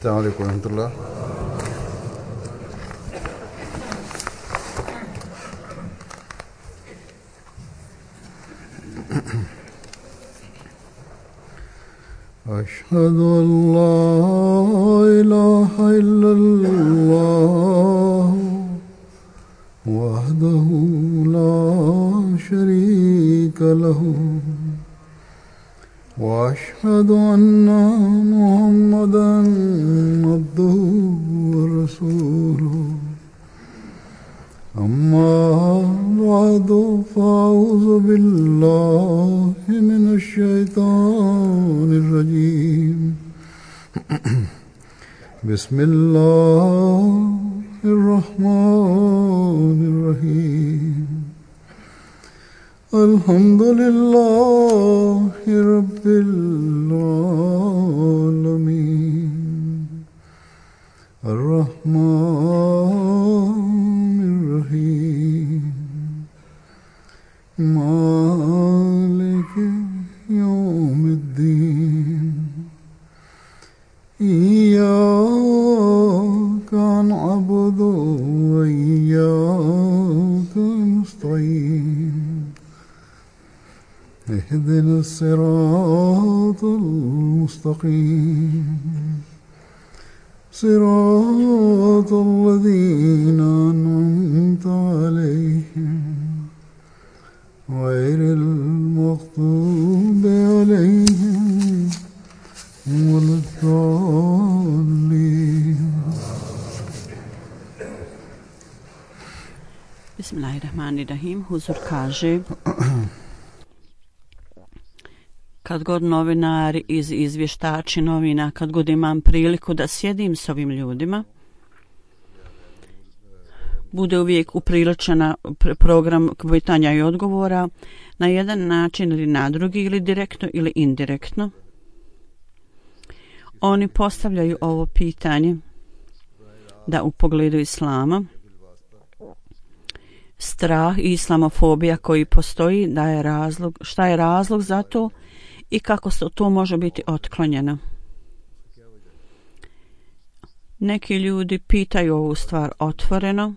السلام عليكم ورحمة الله. أشهد أن لا إله إلا الله وحده لا شريك له وأشهد أن محمدا عبده ورسوله أما بعد فأعوذ بالله من الشيطان الرجيم بسم الله الرحمن الرحيم الحمد لله رب العالمين الرحمن الرحيم مالك يوم الدين إياك نعبد وإياك نستعين اهدنا الصراط المستقيم صراط الذين أنعمت عليهم غير المغضوب عليهم ولا الضالين. Bismillahirrahmanirrahim. Huzur kaže: kad god novinari iz izvještači novina, kad god imam priliku da sjedim s ovim ljudima, bude uvijek upriličena program pitanja i odgovora na jedan način ili na drugi, ili direktno ili indirektno. Oni postavljaju ovo pitanje da u pogledu islama, strah i islamofobija koji postoji, da je razlog, šta je razlog za to i kako to može biti otklonjeno. Neki ljudi pitaju ovu stvar otvoreno,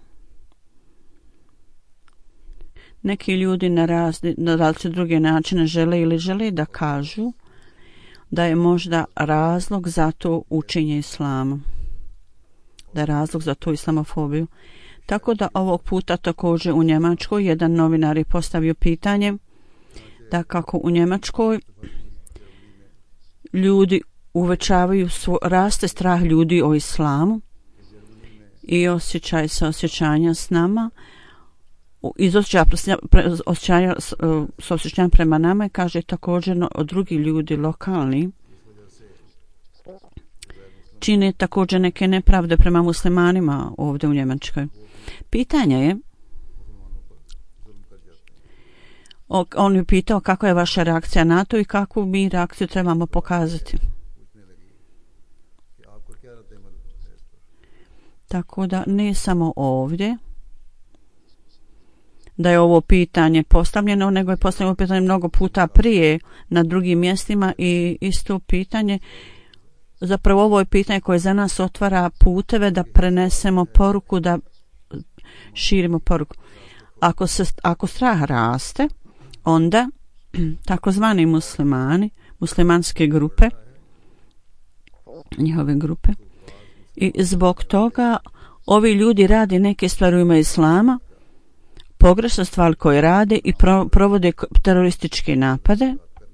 neki ljudi na različite druge načine žele da kažu da je možda razlog za to učenje islama, da je razlog za to islamofobiju. Tako da ovog puta također u Njemačkoj jedan novinar je postavio pitanje da kako u Njemačkoj ljudi uvećavaju, raste strah ljudi o islamu i osjećanja s nama, iz osjećanja prema nama, i kaže također od drugi ljudi lokalni čine također neke nepravde prema muslimanima ovdje u Njemačkoj. Pitanje je, on je pitao kakva je vaša reakcija na to i kakvu mi reakciju trebamo pokazati. Tako da ne samo ovdje da je ovo pitanje postavljeno, nego je postavljeno pitanje mnogo puta prije na drugim mjestima i isto pitanje. Zapravo ovo je pitanje koje za nas otvara puteve da prenesemo poruku, da širimo poruku. Ako strah raste, onda takozvani muslimani, muslimanske grupe, njihove grupe, i zbog toga ovi ljudi rade neke stvari u ime islama, pogrešne stvari koje rade i provode terorističke napade,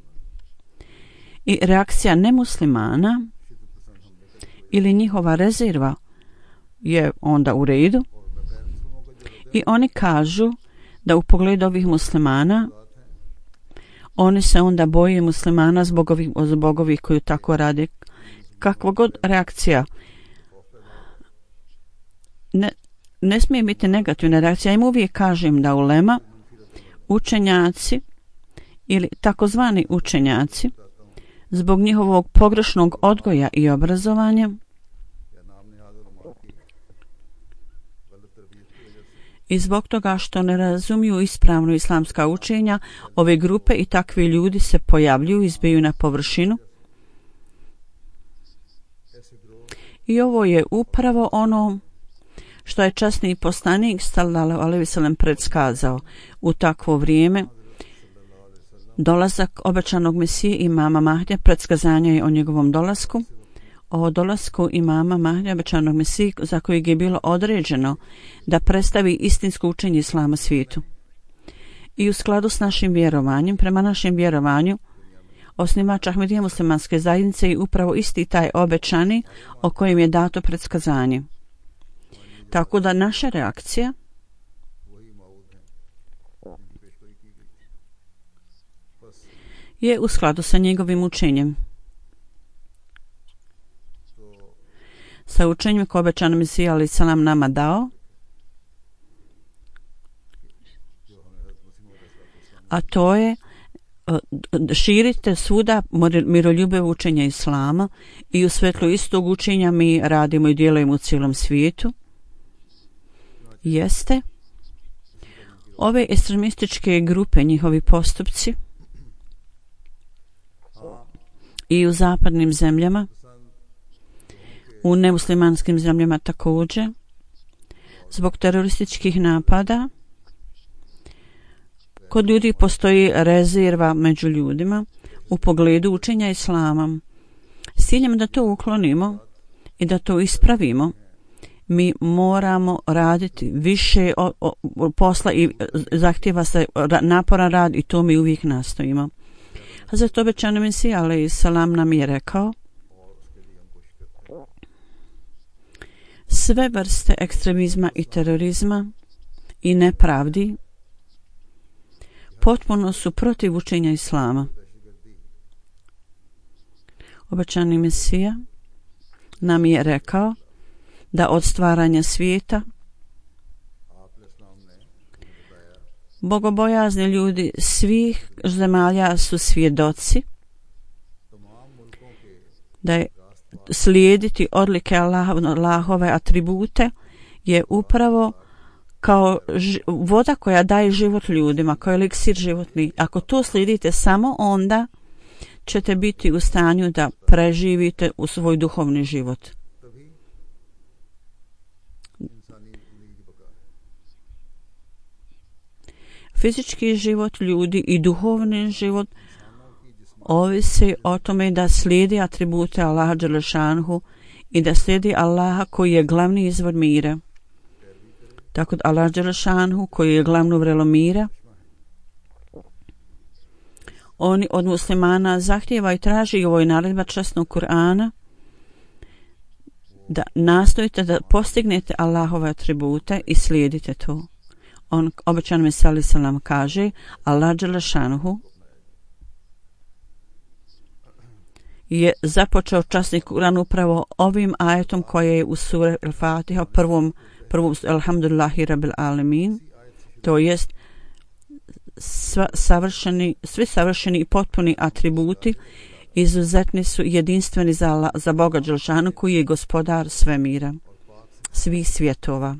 i reakcija nemuslimana ili njihova rezerva je onda u redu, i oni kažu da u pogledu ovih muslimana oni se onda boje muslimana zbog ovih koji tako rade. Kakva god reakcija, ne smije biti negativna reakcija. Ja im uvijek kažem da ulema, učenjaci ili takozvani učenjaci, zbog njihovog pogrešnog odgoja i obrazovanja i zbog toga što ne razumiju ispravno islamska učenja, ove grupe i takvi ljudi se pojavljuju, izbiju na površinu I ovo je upravo ono što je časni poslanik sallallahu alejhi ve sellem predskazao u takvo vrijeme. Dolazak obećanog Mesije imama Mahdija, predskazanje je o njegovom dolasku, o dolasku imama Mahdija, obećanog Mesije, za kojeg je bilo određeno da predstavi istinsko učenje Islama svijetu. I u skladu s našim vjerovanjem, prema našem vjerovanju, osnivač Ahmedije muslimanske zajednice je upravo isti taj obećani o kojem je dato predskazanje. Tako da naša reakcija je u skladu sa njegovim učenjem. Sa učenjem koje obećan Mesija alejhi selam nama dao, a to je širite svuda miroljubivo učenje Islama i u svetlu istog učenja mi radimo i djelujemo u cijelom svijetu. Jeste ove ekstremističke grupe, njihovi postupci i u zapadnim zemljama, u nemuslimanskim zemljama također, zbog terorističkih napada, kod ljudi postoji rezerva među ljudima u pogledu učenja Islama. S ciljem da to uklonimo i da to ispravimo, mi moramo raditi više posla i zahtjeva se naporan rad i to mi uvijek nastojimo. Hazret obećani Mesija alejhi selam nam je rekao: sve vrste ekstremizma i terorizma i nepravdi potpuno su protiv učenja Islama. Obećani Mesija nam je rekao da od stvaranja svijeta bogobojazni ljudi svih zemalja su svjedoci da je slijediti odlike Allahove atribute je upravo kao voda koja daje život ljudima, kao eliksir životni. Ako to slijedite, samo onda ćete biti u stanju da preživite u svoj duhovni život. Fizički život ljudi i duhovni život ovisi o tome da slijedi atribute Allaha dželešanhu i da slijedi Allaha koji je glavni izvor mira. Tako da Allah dželešanhu koji je glavno vrelo mira, oni od muslimana zahtijeva i traži i ovoj naredba časnog Kur'ana da nastojite da postignete Allahove atribute i slijedite to. On, obećan Mesija alejhi selam, kaže: Allah dželešanhu je započeo časni Kur'an upravo ovim ajetom koje je u suri Al-Fatiha, prvom Alhamdulillahi Rabbil Alamin, to jest svi savršeni i potpuni atributi izuzetni su jedinstveni za Boga dželešanu koji je gospodar svemira, svih svjetova.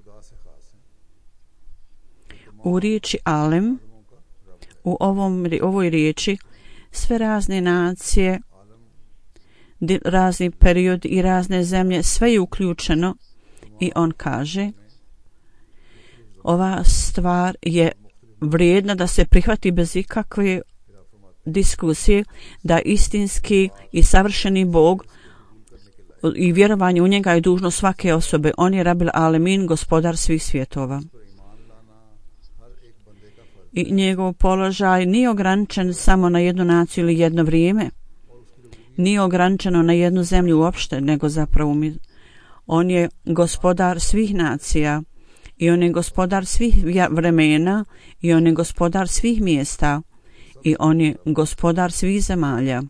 U riječi Alem, u ovoj riječi sve razne nacije, razni periodi i razne zemlje, sve je uključeno i on kaže: ova stvar je vrijedna da se prihvati bez ikakve diskusije, da istinski i savršeni Bog i vjerovanje u njega je dužno svake osobe. On je Rabil Alemin, gospodar svih svjetova. I njegov položaj nije ograničen samo na jednu naciju ili jedno vrijeme. Nije ograničeno na jednu zemlju uopšte, nego zapravo on je gospodar svih nacija i on je gospodar svih vremena i on je gospodar svih mjesta i on je gospodar svih zemalja,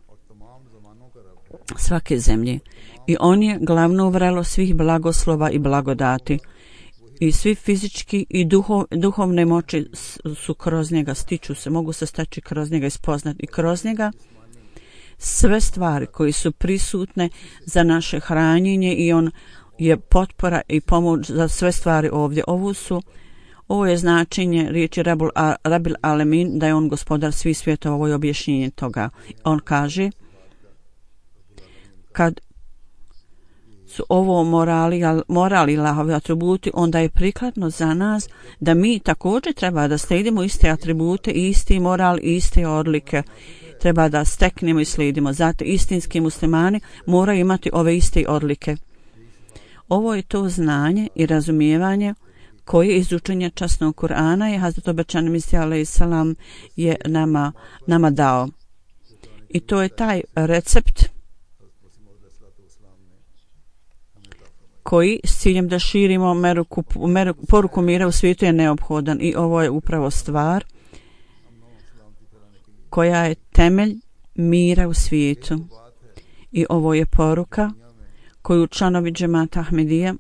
svake zemlje. I on je glavno vrelo svih blagoslova i blagodati. I svi fizički i duhovne moći su kroz njega, stiču se, mogu se steći kroz njega i spoznati. I kroz njega sve stvari koje su prisutne za naše hranjenje i on je potpora i pomoć za sve stvari ovdje. Ovo je značenje riječi Rabil Alemin, da je on gospodar svih svjetova. Ovo je objašnjenje toga. On kaže: kad su ovo morali Allahovi atributi, onda je prikladno za nas da mi također treba da slijedimo iste atribute, isti moral, iste odlike. Treba da steknemo i slijedimo. Zato istinski muslimani moraju imati ove iste odlike. Ovo je to znanje i razumijevanje koje iz učenja časnog Kur'ana je Hazret obećani Mesija alejhi selam je nama dao. I to je taj recept koji s ciljem da širimo poruku mira u svijetu je neophodan i ovo je upravo stvar koja je temelj mira u svijetu. I ovo je poruka koju članovi džemata Ahmedija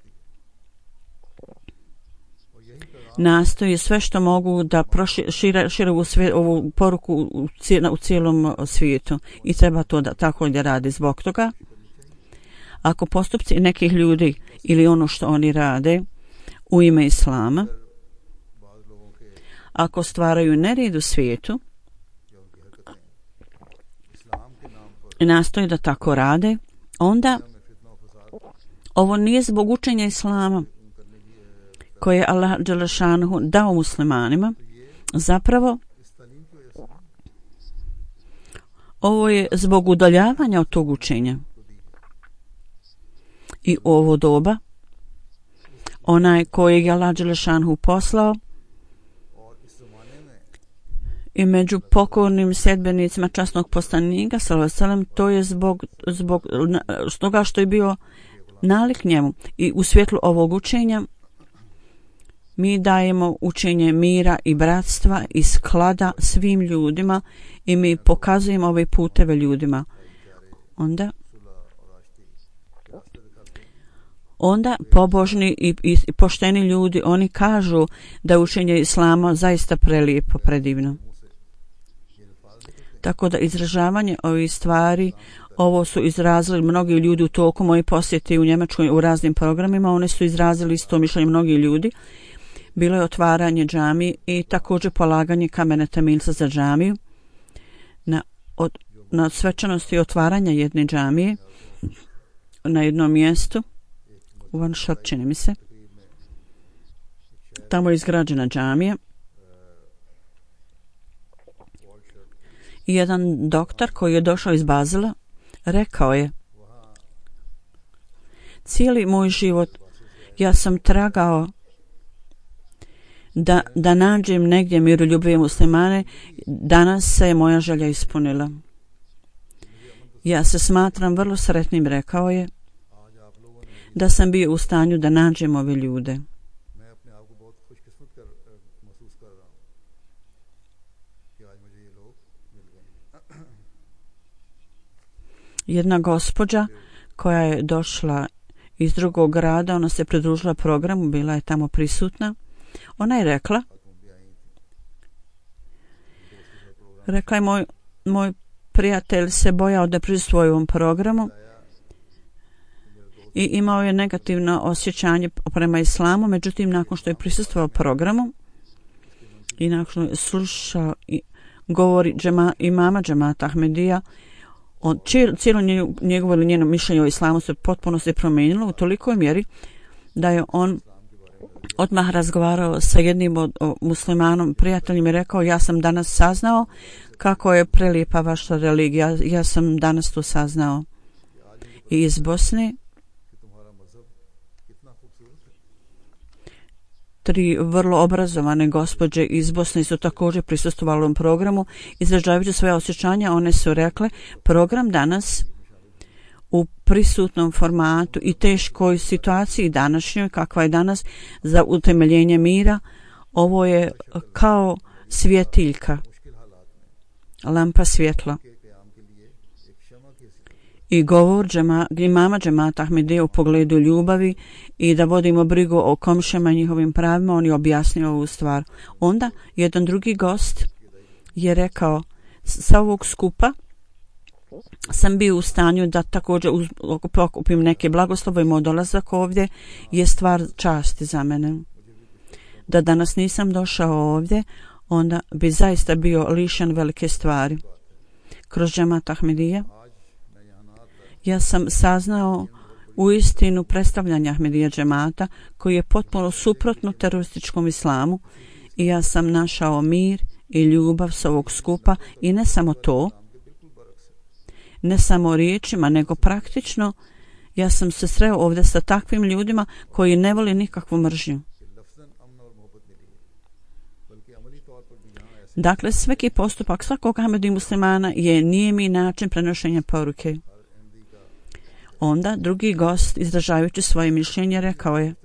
nastoji sve što mogu da šire ovu poruku u cijelom svijetu i treba to da tako da radi. Zbog toga ako postupci nekih ljudi ili ono što oni rade u ime Islama, ako stvaraju nered u svijetu i nastoji da tako rade, onda ovo nije zbog učenja Islama koje je Allah dželešanuhu dao muslimanima. Zapravo ovo je zbog udaljavanja od tog učenja. I ovo doba onaj kojeg je Allah dželešanuhu poslao i među pokornim sljedbenicima časnog poslanika sallallahu alejhi ve sellem, to je zbog toga što je bio nalik njemu. I u svjetlu ovog učenja mi dajemo učenje mira i bratstva i sklada svim ljudima i mi pokazujemo ove puteve ljudima. Onda pobožni i pošteni ljudi, oni kažu da je učenje Islama zaista prelijepo, predivno. Tako da izražavanje ovih stvari, ovo su izrazili mnogi ljudi u toku moje posjete u Njemačkoj u raznim programima, oni su izrazili isto mišljenje mnogi ljudi. Bilo je otvaranje džamije i također polaganje kamene temeljca za džamiju. Na svečanosti otvaranja jedne džamije na jednom mjestu u Vanšort, čini mi se, tamo je izgrađena džamija i jedan doktor koji je došao iz Bazela rekao je: cijeli moj život ja sam tragao da nađem negdje miroljubive muslimane, danas se moja želja ispunila. Ja se smatram vrlo sretnim, rekao je, da sam bio u stanju da nađem ove ljude. Jedna gospođa koja je došla iz drugog grada, ona se pridružila programu, bila je tamo prisutna. Ona je rekla je moj prijatelj se bojao da prisustvuje ovom programu i imao je negativno osjećanje prema islamu, međutim nakon što je prisustvovao programu i nakon što je slušao govori imama džemata Ahmedija, cijelo njegovo ili njeno mišljenje o islamu se potpuno se promijenilo u tolikoj mjeri da je on odmah razgovarao sa jednim od muslimanom prijateljem i rekao: ja sam danas saznao kako je prelijepa vaša religija, ja sam danas to saznao. I iz Bosne 3 vrlo obrazovane gospođe iz Bosne su također prisustvovali u ovom programu. Izražavajući svoje osjećanja, one su rekle: program danas u prisutnom formatu i teškoj situaciji današnjoj, kakva je danas, za utemeljenje mira, ovo je kao svjetiljka, lampa svjetla. I govor imama džemata Ahmedija u pogledu ljubavi i da vodimo brigu o komšijama i njihovim pravima, on je objasnio ovu stvar. Onda jedan drugi gost je rekao: sa ovog skupa sam bio u stanju da također pokupim neke blagoslove i moj dolazak ovdje je stvar časti za mene. Da danas nisam došao ovdje, onda bi zaista bio lišen velike stvari. Kroz džemat Ahmedija ja sam saznao u istinu predstavljanja Ahmedija džemata koji je potpuno suprotno terorističkom islamu i ja sam našao mir i ljubav s ovog skupa i ne samo to, ne samo riječima, nego praktično ja sam se sreo ovdje sa takvim ljudima koji ne vole nikakvu mržnju. Dakle, svaki postupak svakog Ahmedi muslimana je nijemi način prenošenja poruke. Onda drugi gost, izražavajući svoje mišljenje, rekao je: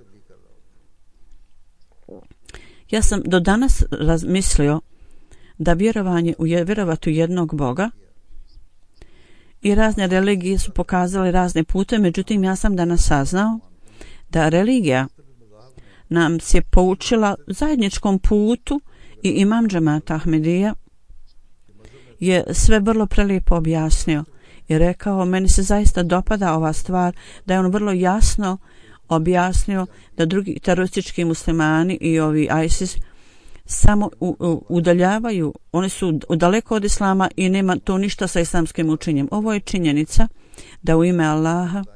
ja sam do danas razmislio da vjerovati u jednog Boga i razne religije su pokazale razne pute, međutim ja sam danas saznao da religija nam se poučila zajedničkom putu i imam džemata Ahmedija je sve vrlo prelijepo objasnio i rekao, meni se zaista dopada ova stvar, da je on vrlo jasno objasnio da drugi teroristički muslimani i ovi ISIS samo udaljavaju, oni su daleko od islama i nema to ništa sa islamskim učenjem. Ovo je činjenica da u ime Allaha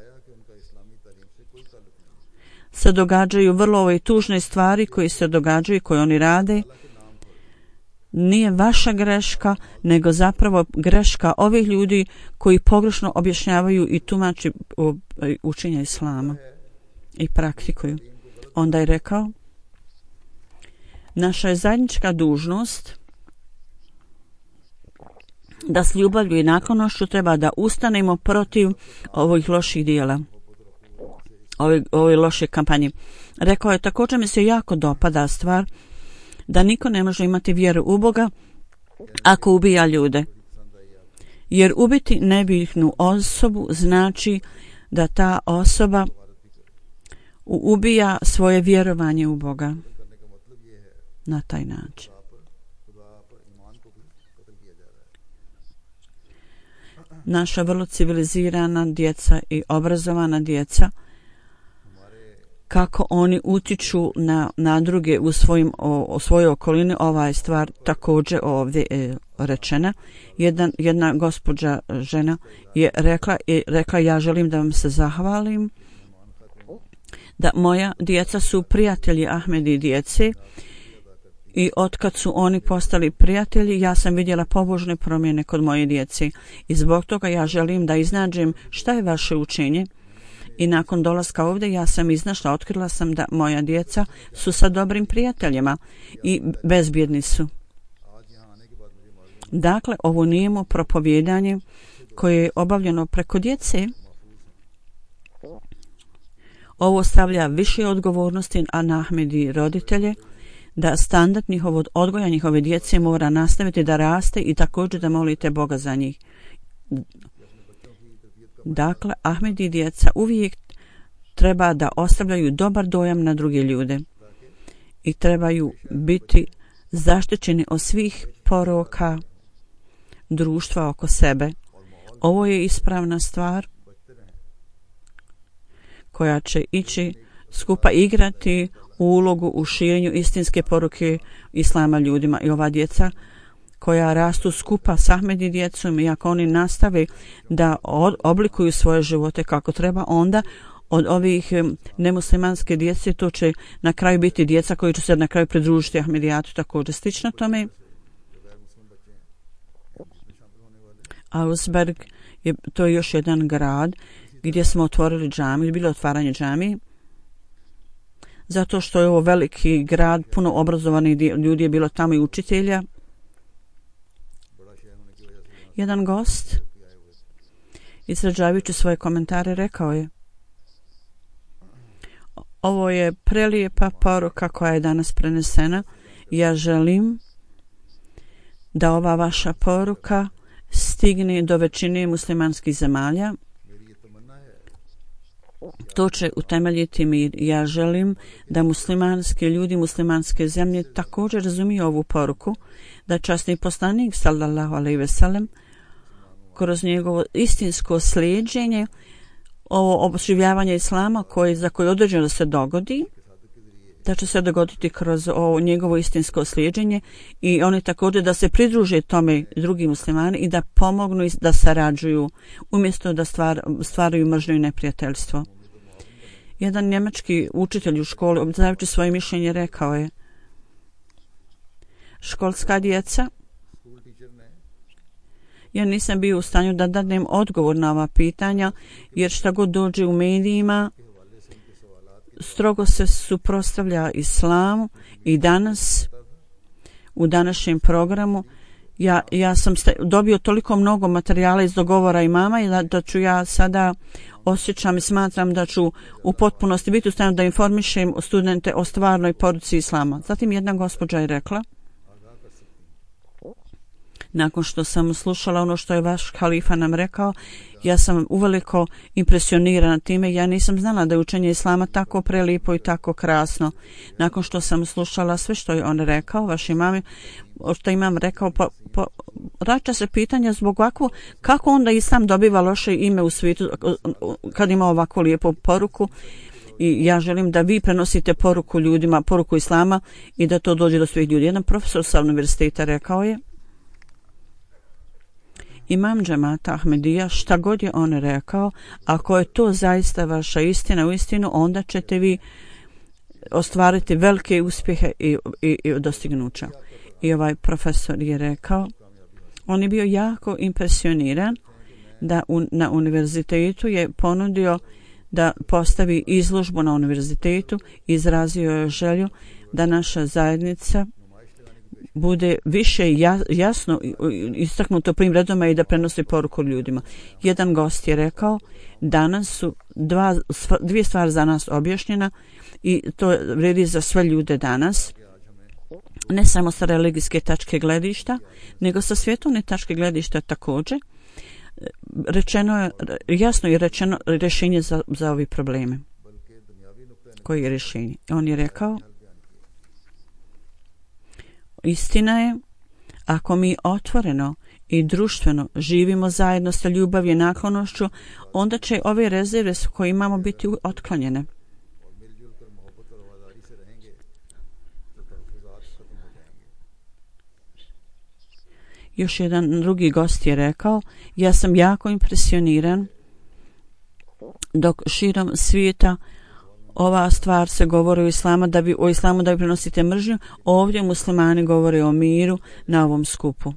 se događaju vrlo ove tužne stvari koji se događaju i koje oni rade. Nije vaša greška, nego zapravo greška ovih ljudi koji pogrešno objašnjavaju i tumači učenja islama i praktikuju. Onda je rekao, naša je zajednička dužnost da s ljubavlju i naklonošću treba da ustanemo protiv ovih loših dijela, ove loše kampanje. Rekao je, također mi se jako dopada stvar da niko ne može imati vjeru u Boga ako ubija ljude. Jer ubiti nebitnu osobu znači da ta osoba ubija svoje vjerovanje u Boga. Na taj način. Naša vrlo civilizirana djeca i obrazovana djeca, kako oni utiču na druge u svojoj okolini, ova je stvar također ovdje rečena. Jedna gospođa žena je rekla, ja želim da vam se zahvalim da moja djeca su prijatelji Ahmedi djece i otkad su oni postali prijatelji, ja sam vidjela pobožne promjene kod moje djece i zbog toga ja želim da iznađem šta je vaše učenje. I nakon dolaska ovdje ja sam iznašla, otkrila sam da moja djeca su sa dobrim prijateljima i bezbjedni su. Dakle, ovo nijemo propovjedanje koje je obavljeno preko djece. Ovo stavlja više odgovornosti na Ahmedi roditelje, da standard njihovog odgoja njihove djece mora nastaviti da raste i također da molite Boga za njih. Dakle, Ahmedi djeca uvijek treba da ostavljaju dobar dojam na druge ljude i trebaju biti zaštićeni od svih poroka društva oko sebe. Ovo je ispravna stvar koja će ići skupa igrati ulogu u širenju istinske poruke islama ljudima. I ova djeca koja rastu skupa s Ahmedi djecom i ako oni nastave da oblikuju svoje živote kako treba, onda od ovih nemuslimanske djece to će na kraju biti djeca koji će se na kraju pridružiti Ahmedijatu također. Slično tome, Augsburg to je još jedan grad gdje smo otvorili džamiju, bilo otvaranje džamije, zato što je ovo veliki grad, puno obrazovanih ljudi je bilo tamo i učitelja. Jedan gost, izražavajući svoje komentare, rekao je, ovo je prelijepa poruka koja je danas prenesena. Ja želim da ova vaša poruka stigne do većine muslimanskih zemalja. To će utemeljiti mir. Ja želim da muslimanski ljudi, muslimanske zemlje također razumiju ovu poruku, da časni poslanik sallallahu alejhi ve sellem kroz njegovo istinsko slijeđenje, ovo oživljavanje islama za koje je određeno da se dogodi, da će se dogoditi kroz ovo njegovo istinsko slijeđenje i oni također da se pridruže tome drugi muslimani i da pomognu i da sarađuju umjesto da stvaraju mržnju i neprijateljstvo. Jedan njemački učitelj u školi, objašnjavajući svoje mišljenje, rekao je: školska djeca, ja nisam bio u stanju da dadnem odgovor na ova pitanja, jer šta god dođe u medijima strogo se suprotstavlja islamu. I danas u današnjem programu ja sam dobio toliko mnogo materijala iz dogovora imama i da ću ja sada osjećam i smatram da ću u potpunosti biti u stanju da informišem studente o stvarnoj poruci islama. Zatim jedna gospođa je rekla: nakon što sam slušala ono što je vaš halifa nam rekao, ja sam uveliko impresionirana time. Ja nisam znala da je učenje islama tako prelijepo i tako krasno. Nakon što sam slušala sve što je on rekao, vaš imam, što imam rekao, vraća se pitanja zbog ovako, kako onda islam dobiva loše ime u svijetu kad ima ovako lijepu poruku. I ja želim da vi prenosite poruku ljudima, poruku islama, i da to dođe do svih ljudi. Jedan profesor sa univerziteta rekao je: imam džemata Ahmedija, šta god je on rekao, ako je to zaista vaša istina u istinu, onda ćete vi ostvariti velike uspjehe i dostignuća. I ovaj profesor je rekao, on je bio jako impresioniran da na univerzitetu je ponudio da postavi izložbu na univerzitetu. Izrazio je želju da naša zajednica bude više jasno istaknuto prvim redoma i da prenosi poruku ljudima. Jedan gost je rekao: danas su dvije stvari za nas objašnjena i to vrijedi za sve ljude danas, ne samo sa religijske tačke gledišta, nego sa svjetovne tačke gledišta također. Rečeno je, jasno je rečeno rješenje za ovi probleme. Koji je rješenje? On je rekao: istina je, ako mi otvoreno i društveno živimo zajedno sa ljubavi i naklonošću, onda će ove rezerve koje imamo biti otklonjene. Još jedan drugi gost je rekao: ja sam jako impresioniran dok širom svijeta ova stvar se govori o islamu da vi prenosite mržnju, ovdje muslimani govore o miru na ovom skupu.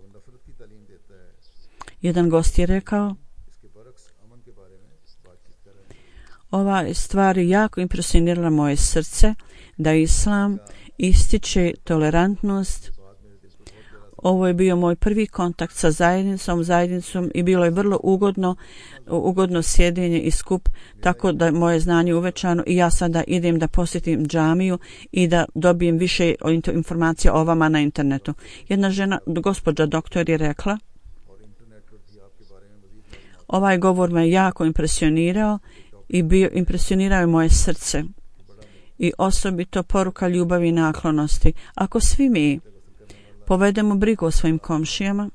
Jedan gost je rekao: ova stvar je jako impresionirala moje srce, da islam ističe tolerantnost. Ovo je bio moj prvi kontakt sa zajednicom i bilo je vrlo ugodno sjedenje i skup, tako da moje znanje uvećano i ja sada idem da posjetim džamiju i da dobijem više informacija o vama na internetu. Jedna žena, gospođa doktor, je rekla: ovaj govor me jako impresionirao i impresionirao je moje srce i osobito poruka ljubavi i naklonosti. Ako svi mi povedemo brigu o svojim komšijama,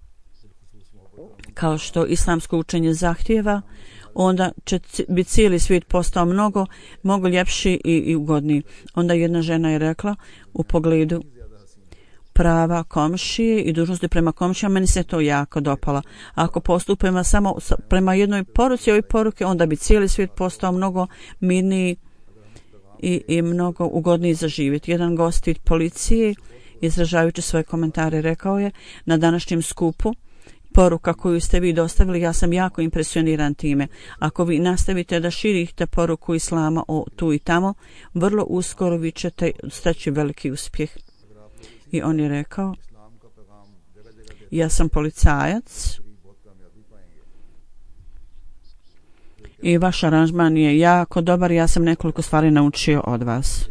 kao što islamsko učenje zahtijeva, onda će biti cijeli svijet postao mnogo ljepši i ugodniji. Onda jedna žena je rekla u pogledu prava komšije i dužnosti prema komšijama, meni se to jako dopala. Ako postupimo samo prema jednoj poruci ove poruke, onda bi cijeli svijet postao mnogo mirniji i mnogo ugodniji za živjeti. Jedan gost iz policije, izražavajući svoje komentare, rekao je: na današnjem skupu poruka koju ste vi dostavili, ja sam jako impresioniran time. Ako vi nastavite da širite poruku islama tu i tamo, vrlo uskoro vi ćete steći veliki uspjeh. I on je rekao: ja sam policajac i vaš aranžman je jako dobar, ja sam nekoliko stvari naučio od vas.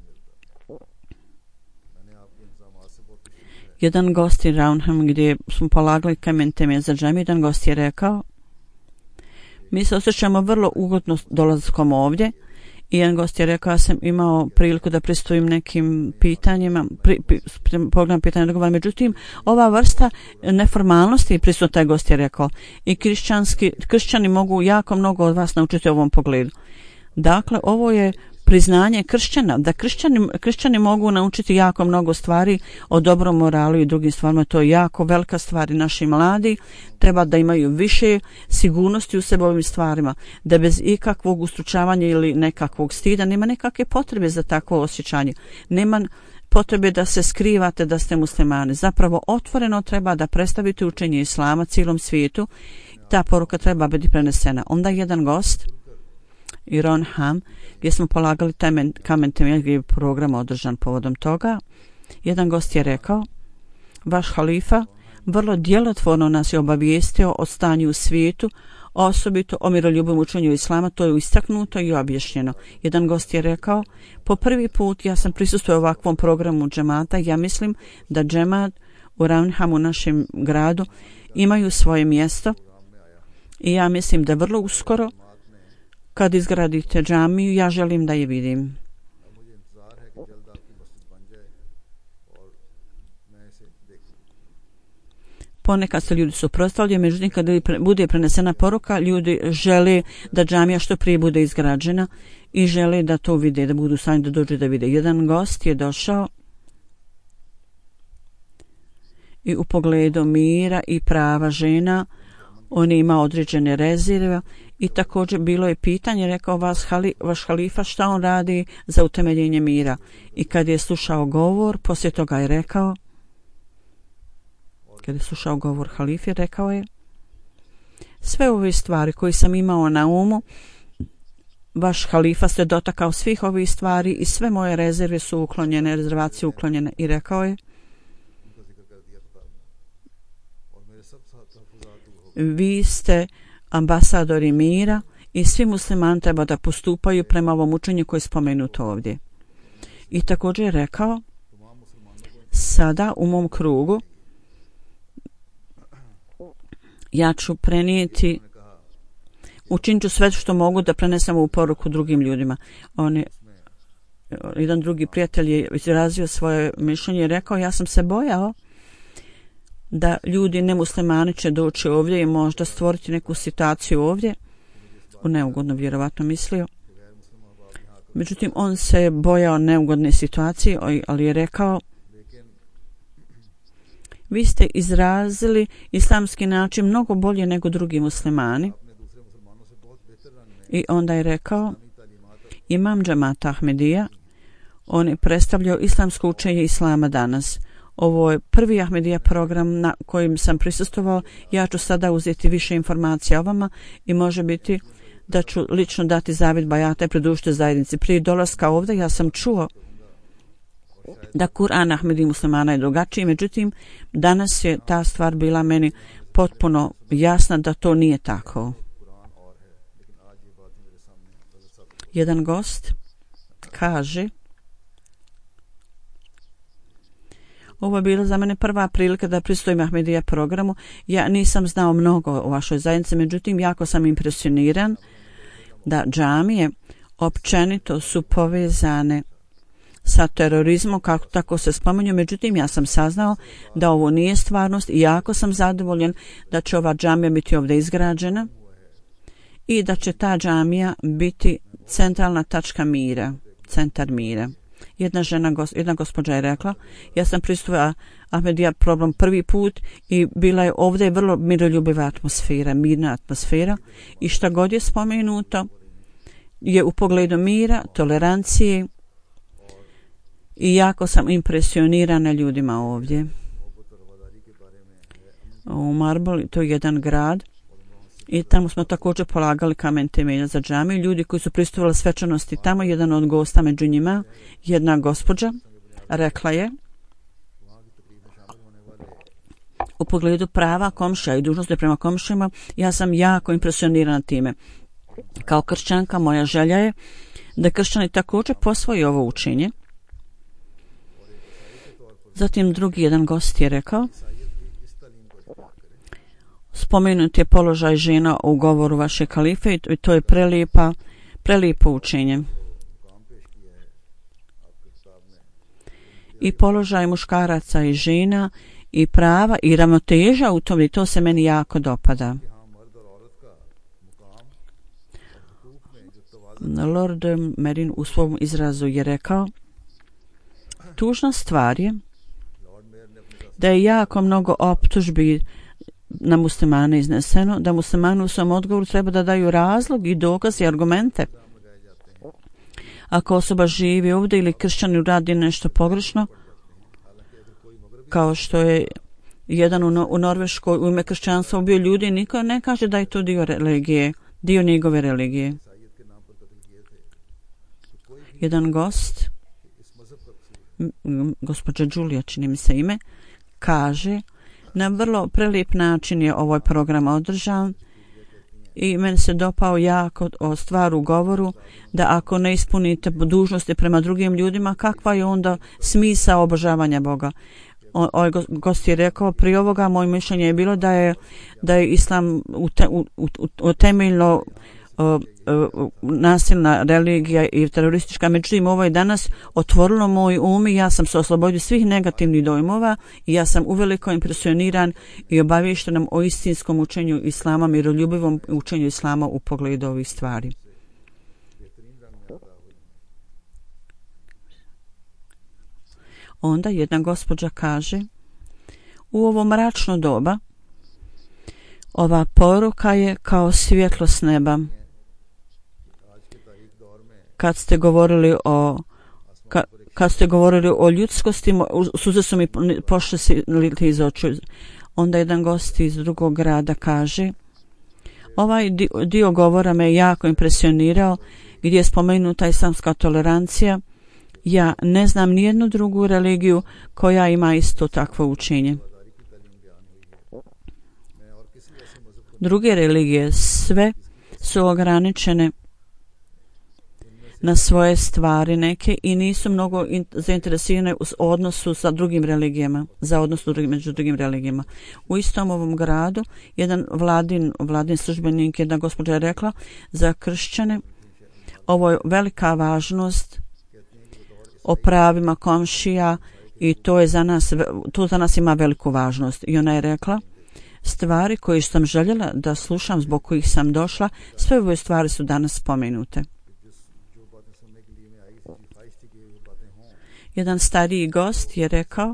Jedan gost je Raunham, gdje smo polagali kamen temelj za džamiju, jedan gost je rekao: mi se osjećamo vrlo ugodno dolaskom ovdje. I jedan gost je rekao: ja sam imao priliku da pristupim nekim pitanjima, pogledam pitanja dogovora, međutim ova vrsta neformalnosti je prisutna, taj gost je rekao, i kršćani mogu jako mnogo od vas naučiti u ovom pogledu. Dakle, ovo je priznanje kršćana, da kršćani mogu naučiti jako mnogo stvari o dobrom moralu i drugim stvarima. To je jako velika stvar i naši mladi treba da imaju više sigurnosti u sebi ovim stvarima, da bez ikakvog ustručavanja ili nekakvog stida nema nekakve potrebe za takvo osjećanje. Nema potrebe da se skrivate da ste muslimani. Zapravo otvoreno treba da predstavite učenje islama cijelom svijetu. Ta poruka treba biti prenesena. Onda jedan gost, Iron Ham, gdje smo polagali taj kamen temelj program održan povodom toga, jedan gost je rekao: vaš halifa vrlo djelotvorno nas je obavijestio o stanju u svijetu, osobito o miroljubivom učenju islama, to je istaknuto i objašnjeno. Jedan gost je rekao: po prvi put ja sam prisustvovao ovakvom programu džemata, ja mislim da džemat u Raunhamu, u našem gradu, imaju svoje mjesto i ja mislim da vrlo uskoro kad izgradite džamiju, ja želim da je vidim. Ponekad se ljudi suprotstavljaju, međutim kad bude prenesena poruka, ljudi žele da džamija što prije bude izgrađena i žele da to vide, da budu sami da dođu da vide. Jedan gost je došao i u pogledu mira i prava žena on ima određene rezerve i također bilo je pitanje, rekao vaš halifa šta on radi za utemeljenje mira. I kad je slušao govor, poslije toga je rekao, kad je slušao govor halife, rekao je: sve ove stvari koje sam imao na umu, vaš halifa se dotakao svih ovih stvari i sve moje rezerve su uklonjene, rezervacije uklonjene. I rekao je: vi ste ambasadori mira i svi muslimani treba da postupaju prema ovom učenju koje je spomenuto ovdje. I također je rekao: sada u mom krugu ja ću prenijeti, učinit ću sve što mogu da prenesem ovu poruku drugim ljudima. Jedan drugi prijatelj je izrazio svoje mišljenje i rekao: ja sam se bojao da ljudi nemuslimani će doći ovdje i možda stvoriti neku situaciju ovdje, neugodno vjerovatno mislio. Međutim, on se bojao neugodne situacije, ali je rekao: vi ste izrazili islamski način mnogo bolje nego drugi muslimani. I onda je rekao: imam džemata Ahmedija, on je predstavljao islamsko učenje islama danas. Ovo je prvi Ahmedija program na kojim sam prisustvovao. Ja ću sada uzeti više informacija o vama i može biti da ću lično dati zavjet bajata i pridružiti zajednici. Prije dolaska ovdje ja sam čuo da Kur'an Ahmedi muslimana je drugačiji, međutim danas je ta stvar bila meni potpuno jasna da to nije tako. Jedan gost kaže: ovo je bila za mene prva prilika da pristojim Ahmedija programu. Ja nisam znao mnogo o vašoj zajednici, međutim jako sam impresioniran da džamije općenito su povezane sa terorizmom, kako tako se spominju. Međutim, ja sam saznao da ovo nije stvarnost i jako sam zadovoljan da će ova džamija biti ovdje izgrađena i da će ta džamija biti centralna tačka mira, centar mira. Jedna gospođa je rekla: ja sam pristupila Ahmedija program prvi put i bila je ovdje vrlo miroljubiva atmosfera, mirna atmosfera i šta god je spomenuto je u pogledu mira, tolerancije i jako sam impresionirana ljudima ovdje. U Marbol, to je jedan grad i tamo smo također polagali kamen temelja za džamiju. Ljudi koji su pristupili svečanosti tamo, jedan od gosta među njima, jedna gospođa, rekla je: u pogledu prava komšija i dužnosti prema komšijama, ja sam jako impresionirana time. Kao kršćanka moja želja je da kršćani također posvoje ovo učenje. Zatim drugi jedan gost je rekao: spomenut je položaj žena u govoru vaše kalife i to je prelijepo učenje. I položaj muškaraca i žena i prava i ravnoteža u tom, i to se meni jako dopada. Lord Merin u svom izrazu je rekao: tužna stvar je da je jako mnogo optužbi na muslimane izneseno, da muslimani u svom odgovoru treba da daju razlog i dokaz i argumente. Ako osoba živi ovdje ili kršćani radi nešto pogrešno, kao što je jedan u Norveškoj u ime kršćanstva ubio ljudi, niko ne kaže da je to dio religije, dio njegove religije. Jedan gost, gospođa Đulija, čini mi se ime, kaže: na vrlo prelijep način je ovaj program održan i meni se dopao jako o stvar u govoru da ako ne ispunite dužnosti prema drugim ljudima, kakva je onda smisao obožavanja Boga. Ovaj gost je rekao: prije ovoga moje mišljenje je bilo da je islam temeljno nasilna religija i teroristička, međutim ovo je danas otvorilo moj um i ja sam se oslobodio svih negativnih dojmova i ja sam uveliko impresioniran i obaviješten o istinskom učenju islama, miroljubivom učenju islama u pogledu ovih stvari. Onda jedna gospođa kaže: u ovo mračno doba ova poruka je kao svjetlo s neba. Kad ste govorili o ljudskosti, suze su mi pošle iz očiju. Onda jedan gost iz drugog grada kaže: ovaj dio govora me jako impresionirao, gdje je spomenuta islamska tolerancija. Ja ne znam nijednu drugu religiju koja ima isto takvo učenje. Druge religije sve su ograničene na svoje stvari neke i nisu mnogo zainteresirane u odnosu sa drugim religijama, za odnos među drugim religijama. U istom ovom gradu jedan vladin službenik, jedna gospođa je rekla za kršćane: ovo je velika važnost o pravima komšija i to za nas ima veliku važnost. I ona je rekla: stvari koje sam željela da slušam, zbog kojih sam došla, sve ove stvari su danas spomenute. Jedan stariji gost je rekao,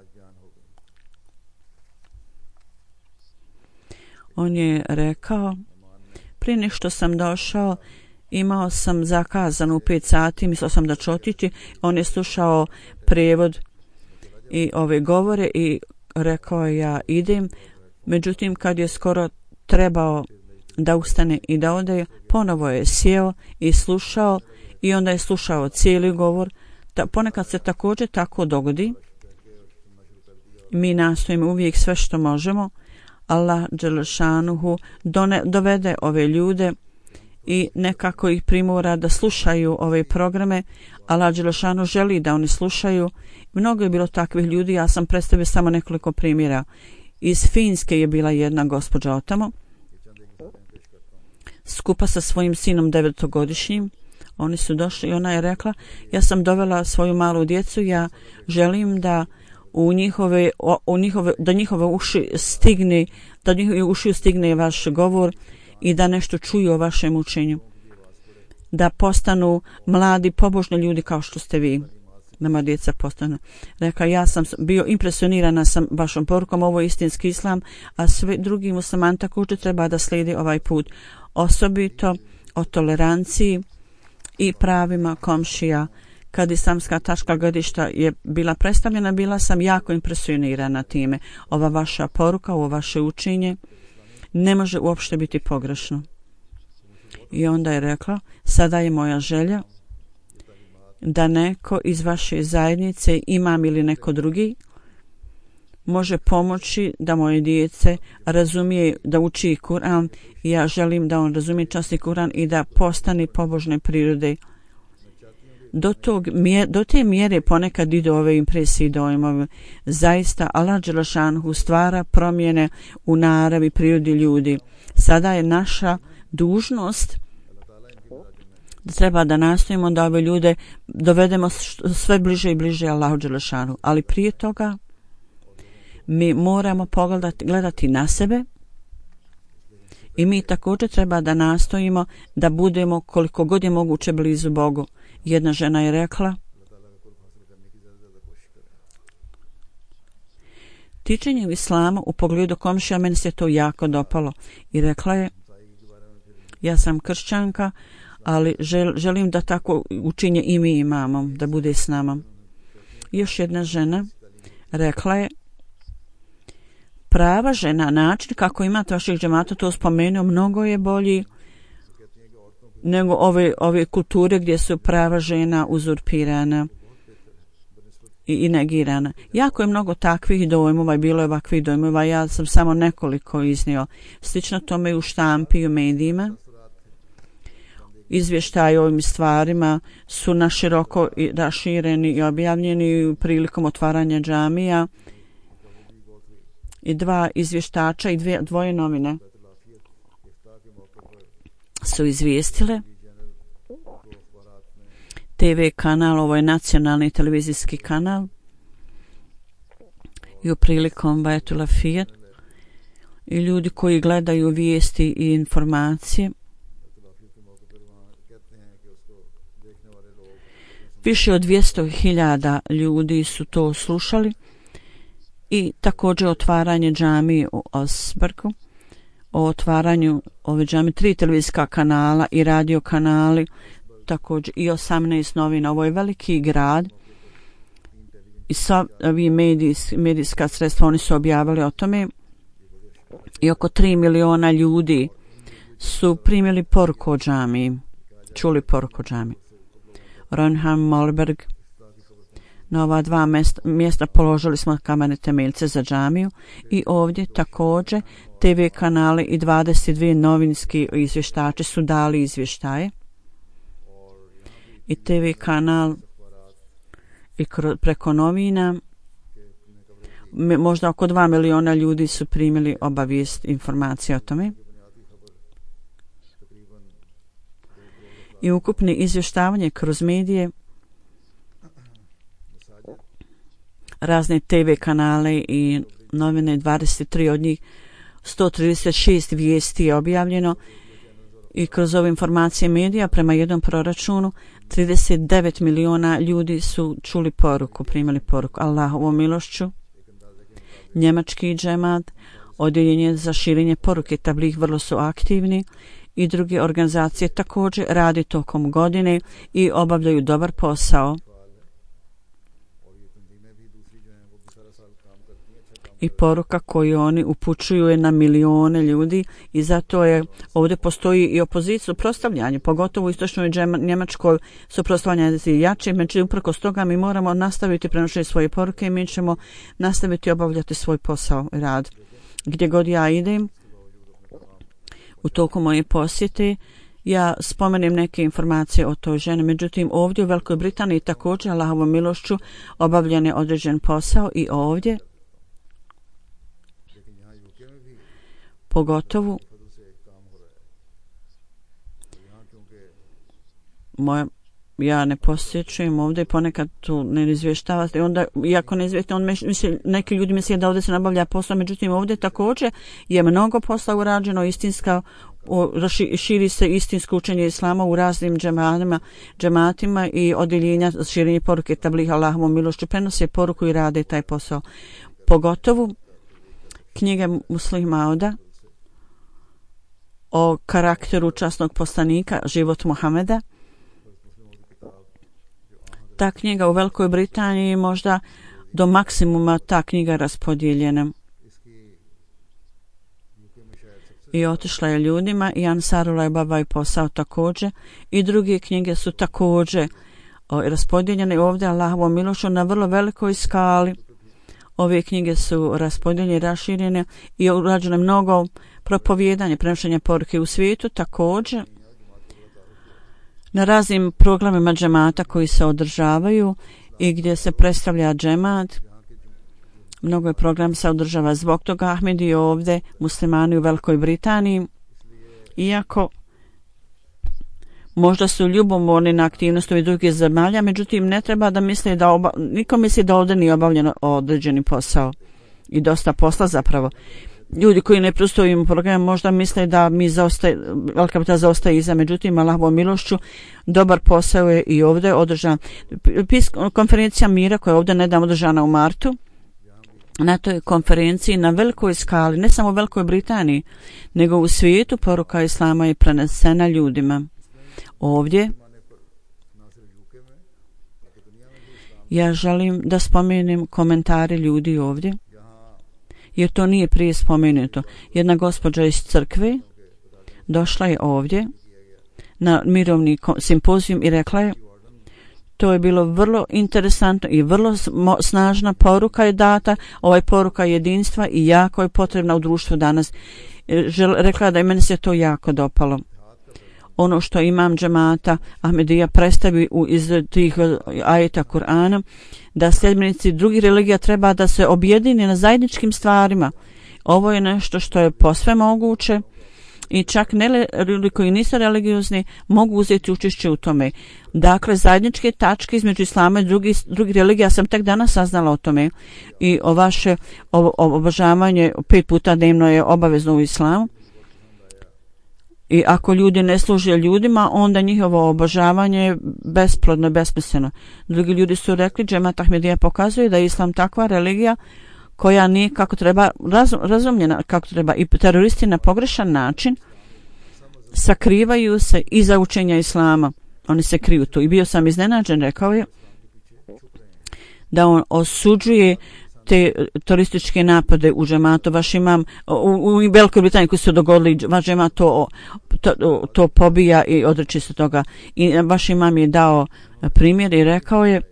on je rekao: prije nego što sam došao, imao sam zakazano u 5 sati, mislio sam da ću otići. On je slušao prijevod i ove govore i rekao: ja idem. Međutim, kad je skoro trebao da ustane i da ode, ponovo je sjeo i slušao i onda je slušao cijeli govor. Ponekad se također tako dogodi. Mi nastojimo uvijek sve što možemo. Allah dželešanuhu dovede ove ljude i nekako ih primora da slušaju ove programe. Allah dželešanuhu želi da oni slušaju. Mnogo je bilo takvih ljudi, ja sam predstavio samo nekoliko primjera. Iz Finske je bila jedna gospođa otamo, skupa sa svojim sinom 9-godišnjim. Oni su došli i ona je rekla: ja sam dovela svoju malu djecu, ja želim da do njihove uši stigne vaš govor i da nešto čuju o vašem učenju, da postanu mladi pobožni ljudi kao što ste vi, da moja djeca postanu. Rekla: ja sam bio impresionirana sa vašom porukom, ovo je istinski islam, a sve drugi muslimani također treba da slijedi ovaj put, osobito o toleranciji i pravima komšija. Kad islamska tačka gledišta je bila predstavljena, bila sam jako impresionirana time. Ova vaša poruka, ovo vaše učenje ne može uopšte biti pogrešno. I onda je rekla: sada je moja želja da neko iz vaše zajednice, imam ili neko drugi, može pomoći da moje djece razumije, da uči Kur'an. Ja želim da on razumije časni Kur'an i da postane pobožne prirode. Do te mjere ponekad ide ove impresije i dojmove. Zaista Allah dželešanuhu stvara promjene u naravi, prirodi ljudi. Sada je naša dužnost da treba da nastojimo da ove ljude dovedemo sve bliže i bliže Allahu dželešanuhu. Ali prije toga mi moramo gledati na sebe I mi također treba da nastojimo da budemo koliko god je moguće blizu Bogu. Jedna žena je rekla, tičenje u islamu u pogledu komšija, meni se to jako dopalo. I rekla je, ja sam kršćanka, ali želim da tako učinje i mi imamo, da bude s nama. Još jedna žena rekla je, prava žena, način kako imate vaših džemata, to spomenuo, mnogo je bolji nego ove kulture gdje su prava žena uzurpirana i negirana. Jako je mnogo takvih dojmova i bilo je ovakvih dojmova, ja sam samo nekoliko iznio. Slično tome i u štampi i u medijima. Izvještaji o ovim stvarima su naširoko rašireni i objavljeni prilikom otvaranja džamija. I dva izvještača i dvoje novine su izvijestile. TV kanal, ovo je nacionalni televizijski kanal, i u prilikom Bajtul Fijet i ljudi koji gledaju vijesti i informacije. Više od 200.000 ljudi su to slušali. I također otvaranje džamije u Osbergu, o otvaranju ove džamije, 3 televizijska kanala i radio kanali, također i 18 novina. Ovo je veliki grad i sva ovi medijska sredstva, oni su objavili o tome, i oko 3 miliona ljudi su primili poruku o džamiji, čuli poruku o džamiji. Ronham, Molberg, na ova dva mjesta položili smo kamene temeljce za džamiju, i ovdje također TV kanali i 22 novinski izvještači su dali izvještaje. I TV kanal i preko novina možda oko 2 miliona ljudi su primili obavijest, informacije o tome. I ukupni izvještavanje kroz medije, razne TV kanale i novine, 23 od njih, 136 vijesti je objavljeno, i kroz ove informacije medija prema jednom proračunu 39 miliona ljudi su čuli poruku, primali poruku. Allahovom milošću njemački džemat, odjeljenje za širenje poruke Tabligh, vrlo su aktivni, i druge organizacije također radi tokom godine i obavljaju dobar posao. I poruka koju oni upućuju je na milione ljudi, i zato je ovdje postoji i opozicija, suprotstavljanje, pogotovo u istočnoj Njemačkoj suprotstavljanje je jače. Međutim, uprkos toga mi moramo nastaviti prenošenje svoje poruke i mi ćemo nastaviti obavljati svoj posao i rad. Gdje god ja idem, u toku moje posjete, ja spomenem neke informacije o toj ženi. Međutim, ovdje u Velikoj Britaniji također Allahovom milošću obavljen je određen posao, i ovdje pogotovo ja ne posjećujem ovdje, ponekad tu ne izvještavate, onda iako ne izvještavate, neki ljudi misle da ovdje se nabavlja posao, međutim ovdje također je mnogo posla urađeno, istinska, širi se istinsko učenje islama u raznim džematima i odjeljenja širenje poruke Tabligh, Allahovom milošću prenose poruku i rade taj posao. Pogotovo knjige Muslih Mauda o karakteru časnog poslanika, život Muhameda. Ta knjiga u Velikoj Britaniji možda do maksimuma ta knjiga raspodijeljena. I otišla je ljudima, i Ansarullah Baba i posao također, i druge knjige su također raspodijeljene ovdje Allahovom milošću na vrlo velikoj skali. Ove knjige su raspodijeljene, raširene i urađeno mnogo propovijedanja, prenošenja poruke u svijetu, također na raznim programima džemata koji se održavaju i gdje se predstavlja džemat. Mnogo je program se održava zbog toga. Ahmedi je ovdje, muslimani u Velikoj Britaniji, iako možda su ljubomorni na aktivnosti drugih zemalja, međutim ne treba da misle niko misli da ovdje nije obavljeno određeni posao i dosta posla zapravo. ljudi koji ne prisustvuju programu možda misle da mi Velika Britanija zaostaje iza, međutim Allahovom milošću dobar posao je i ovdje održan. Konferencija mira koja je ovdje nedavno održana u martu, na toj konferenciji na velikoj skali, ne samo u Velikoj Britaniji, nego u svijetu poruka Islama je prenesena ljudima. Ovdje ja želim da spomenem komentare ljudi ovdje, jer to nije prije spomenuto. Jedna gospođa iz crkve došla je ovdje na mirovni simpozijum i rekla je, to je bilo vrlo interesantno i vrlo snažna poruka je data, ovaj poruka jedinstva i jako je potrebna u društvu danas. Rekla da i meni se to jako dopalo. Ono što imam džemata Ahmedija predstavi iz tih ajeta Kur'ana, da sljedbenici drugih religija treba da se objedine na zajedničkim stvarima. Ovo je nešto što je posve moguće i čak ljudi koji nisu religiozni mogu uzeti učešće u tome. Dakle, zajedničke tačke između islama i drugih religija, sam tek danas saznala o tome, i o vaše obožavanje 5 puta dnevno je obavezno u islamu. I ako ljudi ne služe ljudima, onda njihovo obožavanje je besplodno i besmisleno. Drugi ljudi su rekli, džemat Ahmedija pokazuje da je islam takva religija koja nije kako treba razumljena kako treba, i teroristi na pogrešan način sakrivaju se iza učenja islama. Oni se kriju tu. I bio sam iznenađen, rekao je da on osuđuje te terorističke napade u džematu. Vaš imam u Velikoj Britaniji koji su dogodili, vaš džemat to pobija i odreći se toga. I vaš imam je dao primjer i rekao je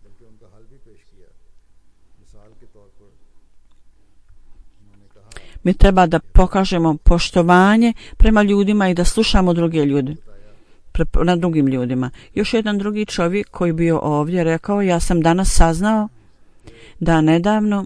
mi treba da pokažemo poštovanje prema ljudima i da slušamo druge ljude na drugim ljudima. Još jedan drugi čovjek koji bio ovdje rekao, ja sam danas saznao da nedavno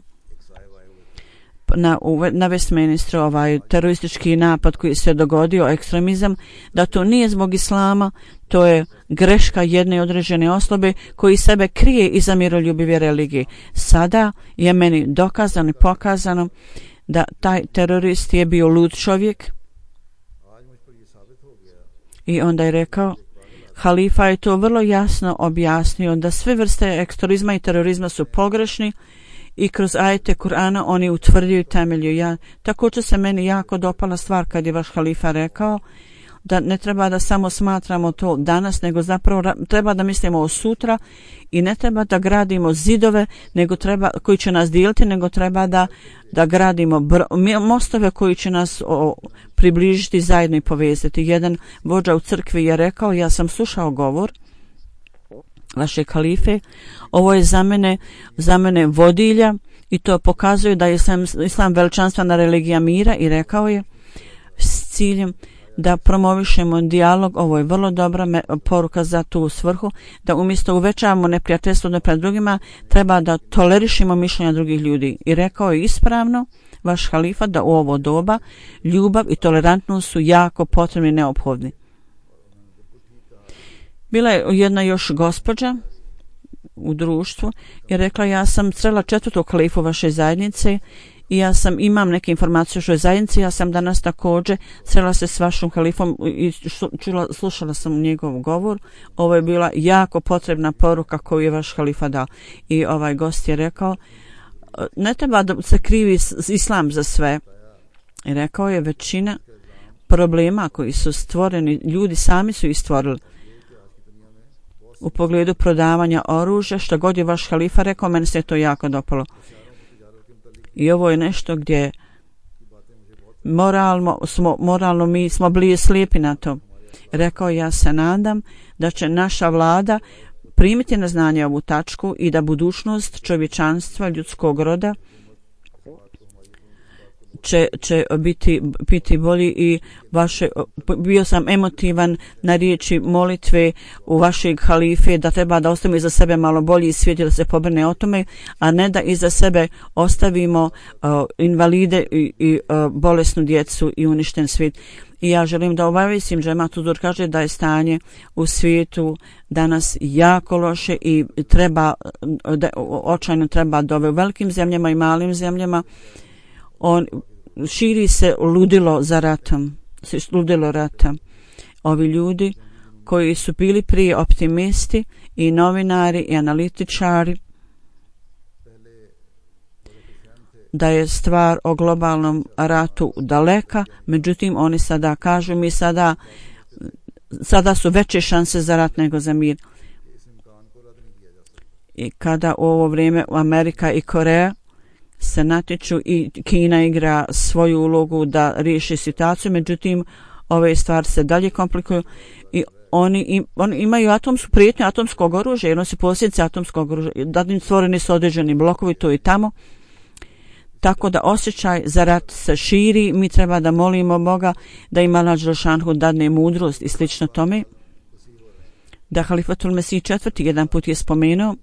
na Westminsteru ovaj teroristički napad koji se dogodio, ekstremizam, da to nije zbog islama, to je greška jedne određene osobe koji sebe krije iza miroljubive religije. Sada je meni dokazano i pokazano da taj terorist je bio lud čovjek. I onda je rekao, halifa je to vrlo jasno objasnio da sve vrste ekstremisma i terorizma su pogrešni i kroz ajete Kur'ana oni utvrdio i temelju. Također se meni jako dopala stvar kad je vaš halifa rekao da ne treba da samo smatramo to danas, nego zapravo treba da mislimo o sutra i ne treba da gradimo zidove koji će nas dijeliti, nego treba da gradimo mostove koji će nas približiti zajedno i povezati. Jedan vođa u crkvi je rekao, ja sam slušao govor vaše halife, ovo je za mene vodilja i to pokazuje da je islam veličanstvena religija mira, i rekao je s ciljem da promovišemo dijalog. Ovo je vrlo dobra poruka za tu svrhu, da umjesto uvećavamo neprijateljstvo pred drugima, treba da tolerišemo mišljenja drugih ljudi. I rekao je ispravno vaš halifa da u ovo doba ljubav i tolerantnost su jako potrebni i neophodni. Bila je jedna još gospođa u društvu i rekla, ja sam srela 4. halifu vaše zajednice i imam neke informacije o šoj zajednici. Ja sam danas također srela se s vašom halifom i slušala sam njegov govor. Ovo je bila jako potrebna poruka koju je vaš halifa dao. I ovaj gost je rekao, ne treba da se krivi islam za sve. I rekao je, većina problema koji su stvoreni, ljudi sami su ih stvorili. U pogledu prodavanja oružja, što god je vaš halifa rekao, meni se to jako dopalo. I ovo je nešto gdje moralno mi smo bili slijepi na to. Rekao, ja se nadam da će naša vlada primiti na znanje ovu tačku i da budućnost čovječanstva, ljudskog roda će biti bolji. I bio sam emotivan na riječi molitve u vašeg halife da treba da ostavimo iza sebe malo bolji svijet i da se pobrine o tome, a ne da iza sebe ostavimo invalide i bolesnu djecu i uništen svijet. I ja želim da obavijestim džemat Udur, kaže da je stanje u svijetu danas jako loše i očajno treba da u velikim zemljama i malim zemljama širi se ludilo za ratom, ludilo rata. Ovi ljudi koji su bili prije optimisti i novinari i analitičari da je stvar o globalnom ratu daleka, međutim oni sada kažu mi sada su veće šanse za rat nego za mir. I kada u ovo vrijeme Amerika i Koreja se natječu i Kina igra svoju ulogu da riješi situaciju, međutim ove stvari se dalje komplikuju i oni imaju atomsku prijetnju atomskog oružja, jer nosi posljedice atomskog oružja, da stvoreni su određeni blokovi tu i tamo, tako da osjećaj za rat se širi. Mi treba da molimo Boga da im Allah dželešanu dadne mudrost i slično tome. Da Halifatul Mesih IV jedan put je spomenuo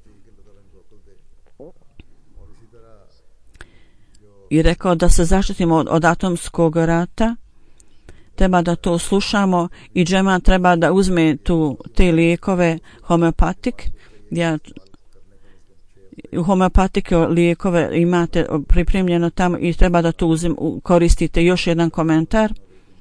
i rekao da se zaštitimo od atomskog rata, treba da to slušamo i džema treba da uzme te lijekove homeopatik. Homeopatike lijekove imate pripremljeno tamo i treba da to koristite. Još jedan komentar.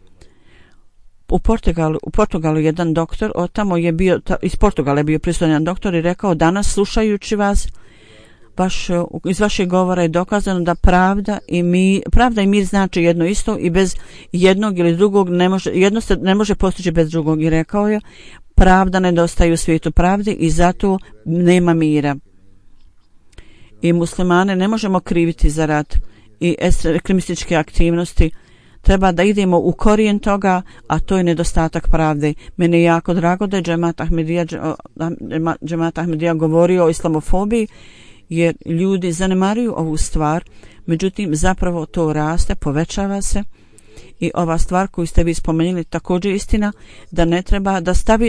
U Portugalu jedan doktor, iz Portugala je bio prisutan jedan doktor i rekao danas slušajući vas, iz vašeg govora je dokazano da pravda i mir znači jedno isto i bez jednog ili drugog jedno se ne može postići bez drugog. I rekao je pravda nedostaje u svijetu pravde i zato nema mira. I muslimane ne možemo kriviti za rat i ekstremističke aktivnosti. Treba da idemo u korijen toga, a to je nedostatak pravde. Meni je jako drago da je Džemat Ahmedija govorio o islamofobiji, jer ljudi zanemaruju ovu stvar, međutim zapravo to raste, povećava se. I ova stvar koju ste vi spomenuli također istina, da ne treba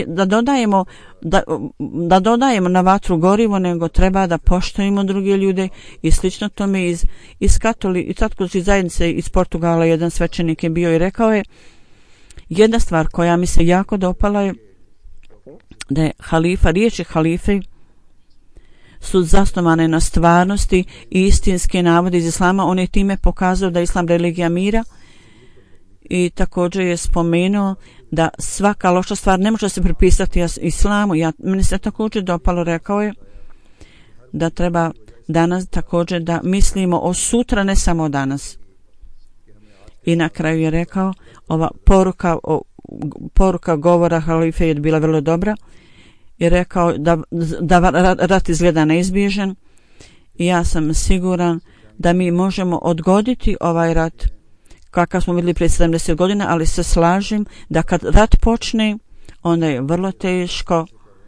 da dodajemo na vatru gorivo, nego treba da poštujemo druge ljude i slično tome. Iz katoličke zajednice iz Portugala jedan svećenik je bio i rekao je jedna stvar koja mi se jako dopala je da je riječi halife su zasnovane na stvarnosti i istinske navode iz islama. On je time pokazao da je islam religija mira. I također je spomenuo da svaka loša stvar ne može se pripisati islamu. Meni se također dopalo, rekao je da treba danas također da mislimo o sutra, ne samo o danas. I na kraju je rekao, ova poruka govora halife je bila vrlo dobra. I rekao da rat izgleda neizbježan i ja sam siguran da mi možemo odgoditi ovaj rat kakav smo vidjeli prije 70 godina, ali se slažem da kad rat počne, onda je vrlo teško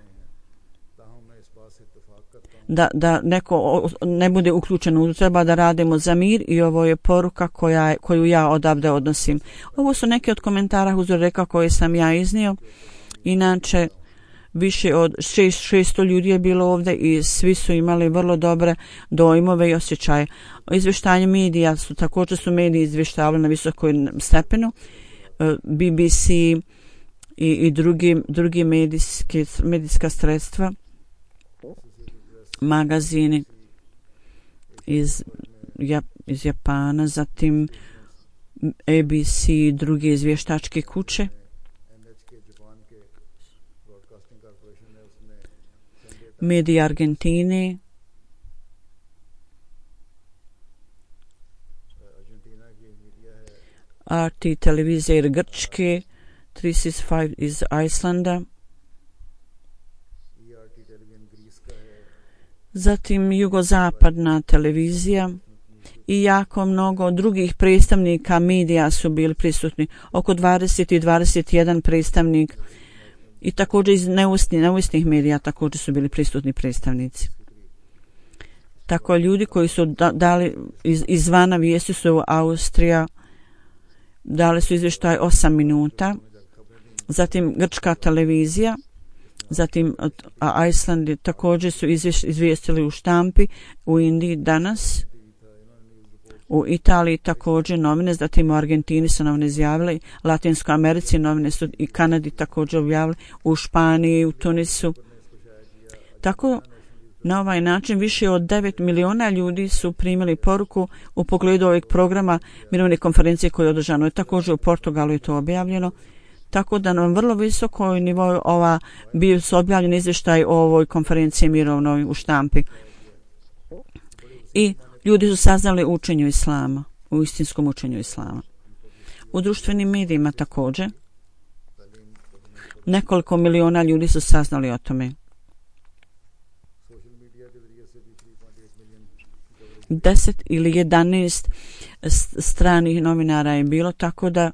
da neko ne bude uključen. Treba da radimo za mir i ovo je poruka koju ja odavde odnosim. Ovo su neke od komentara Huzureka koje sam ja iznio. Inače, više od 600 ljudi je bilo ovdje i svi su imali vrlo dobre dojmove i osjećaje. Izvještanje medija također su mediji izvještavali na visokoj stepenu. BBC i drugi medijska sredstva, magazini iz Japana, zatim ABC i druge izvještačke kuće. Mediji Argentine, RT televizija Grčke, 365 iz Islanda, zatim jugozapadna televizija i jako mnogo drugih predstavnika medija su bili prisutni, oko 20 i 21 predstavnik. I također iz neovisnih medija također su bili prisutni predstavnici. Tako ljudi koji su dali izvana vijesti su Austrija, dali su izvještaj 8 minuta, zatim grčka televizija, zatim Iceland također su izvijestili u štampi, u Indiji danas, u Italiji također novine, zatim u Argentini su novine izjavili, Latinskoj Americi novine su i Kanadi također objavili, u Španiji, u Tunisu. Tako Na ovaj način više od 9 miliona ljudi su primili poruku u pogledu ovih programa mirovne konferencije koje je održano. Također u Portugalu je to objavljeno. Tako da na vrlo visokoj nivou bio su objavljeni izvještaj o ovoj konferenciji mirovnoj u štampi. I ljudi su saznali učenju islama, u istinskom učenju islama. U društvenim medijima također nekoliko miliona ljudi su saznali o tome. 10 ili 11 stranih novinara je bilo, tako da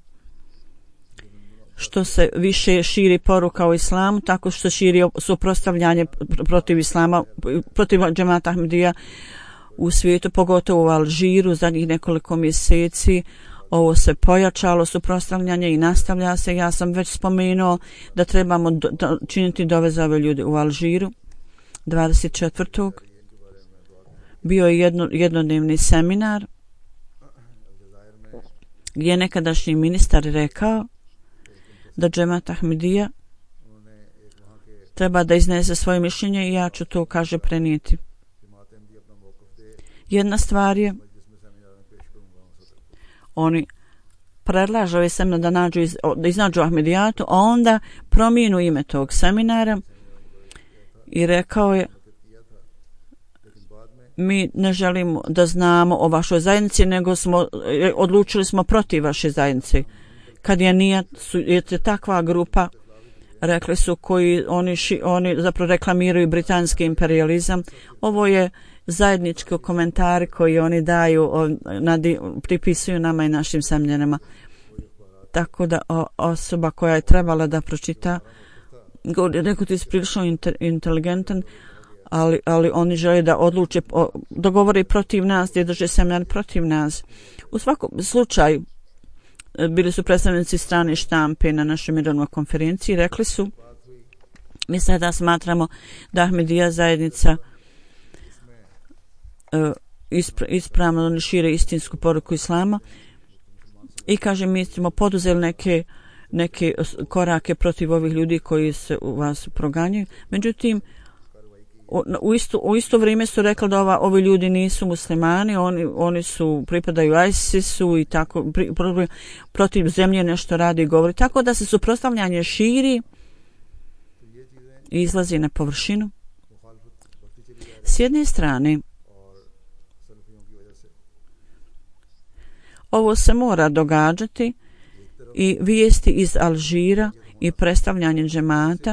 što se više širi poruka o islamu, tako što širi suprotstavljanje protiv islama, protiv džemata Ahmedija u svijetu, pogotovo u Alžiru zadnjih nekoliko mjeseci. Ovo se pojačalo suprotstavljanje i nastavlja se. Ja sam već spomenuo da trebamo činiti dove za ove ljude. U Alžiru 24. bio je jednodnevni seminar gdje je nekadašnji ministar rekao da džemat Ahmedija treba da iznese svoje mišljenje i ja ću to, kaže, prenijeti. Jedna stvar je, oni predlažu ove semina da iznađu Ahmedijatu, a onda promijenu ime tog seminara i rekao je, mi ne želimo da znamo o vašoj zajednici, nego odlučili smo protiv vaše zajednice. Kad je takva grupa, rekli su, koji oni zapravo reklamiraju britanski imperializam. Ovo je zajednički komentari koji oni daju, pripisuju nama i našim semljenima. Tako da osoba koja je trebala da pročita, neko ti je prilično inteligentan, ali oni žele da odluče, dogovore protiv nas, gdje drže seminar protiv nas. U svakom slučaju, bili su predstavnici strane štampe na našoj mirovnoj konferenciji, rekli su, mi sada smatramo da Ahmedija zajednica ispravno oni šire istinsku poruku islama i kaže, mi smo poduzeli neke korake protiv ovih ljudi koji se u vas proganjaju. Međutim, u isto vrijeme su rekli da ovi ljudi nisu muslimani, oni pripadaju ISIS-u i tako protiv zemlje nešto radi i govori. Tako da se suprotstavljanje širi i izlazi na površinu. S jedne strane, ovo se mora događati i vijesti iz Alžira i predstavljanje džemata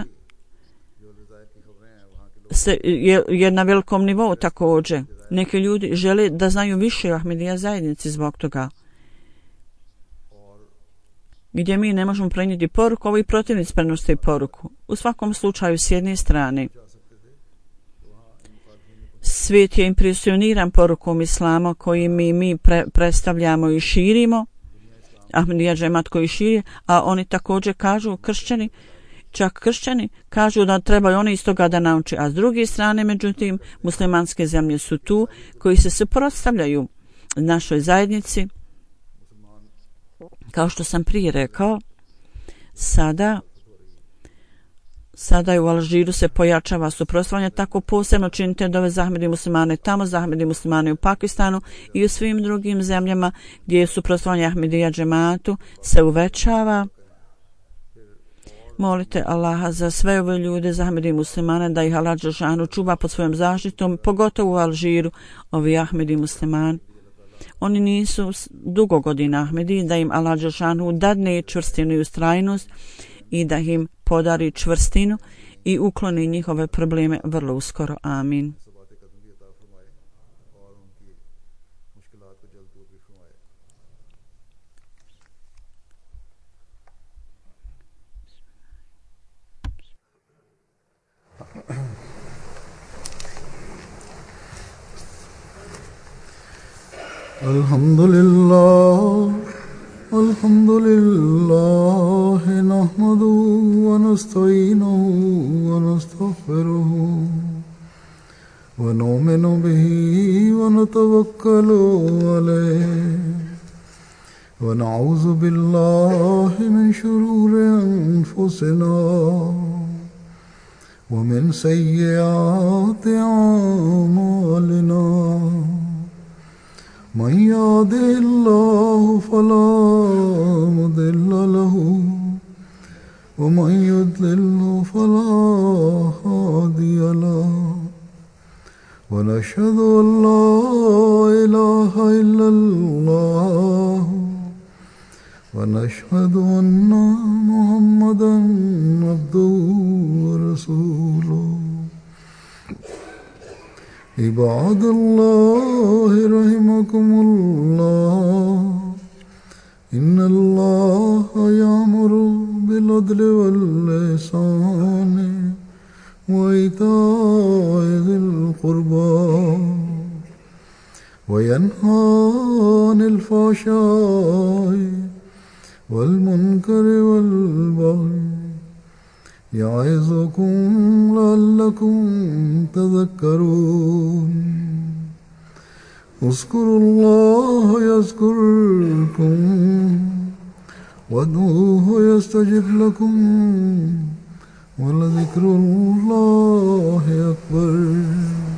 je na velikom nivou također. Neki ljudi žele da znaju više o Ahmedija zajednici zbog toga. Gdje mi ne možemo prenijeti poruku, ovi protivnici prenose poruku. U svakom slučaju, s jedne strane, svijet je impresioniran porukom islama koji mi predstavljamo i širimo. Ahmedija džemat koji širi, a oni također kažu, čak kršćani kažu da trebaju oni iz toga da nauči, a s druge strane, međutim, muslimanske zemlje su tu koji se suprotstavljaju našoj zajednici. Kao što sam prije rekao, sada je u Alžiru se pojačava suprotstavljanje, tako posebno činite dove za Ahmedi muslimane tamo, za Ahmedi muslimane u Pakistanu i u svim drugim zemljama gdje je suprotstavljanje Ahmedija džematu se uvećava. Molite Allaha za sve ove ljude, za Ahmedi muslimane, da ih Allah dželešanu čuva pod svojom zaštitom, pogotovo u Alžiru, ovi Ahmedi muslimani. Oni nisu dugo godina Ahmedi, da im Allah dželešanu dadne čvrstinu i ustrajnost i da im podari čvrstinu i ukloni njihove probleme vrlo uskoro. Amin. Alhamdulillah nahmaduhu wa nasta'inuhu wa nastaghfiruhu wa nu'minu bihi wa natawakkalu alayhi wa na'udhu billahi min shururi anfusina ومن سيئات أعمالنا من يهده الله فلا مضل له ومن يضلل فلا هادي له ونشهد أن لا إله إلا الله ونشهد أن محمدا عبده ورسوله عباد الله رحمكم الله إن الله يأمر بالعدل والإحسان وإيتاء ذي القربى وينهى عن الفحشاء والمنكر والبغي يعظكم لعلكم تذكرون اذكروا الله يذكركم وادعوه يستجب لكم ولذكر الله أكبر.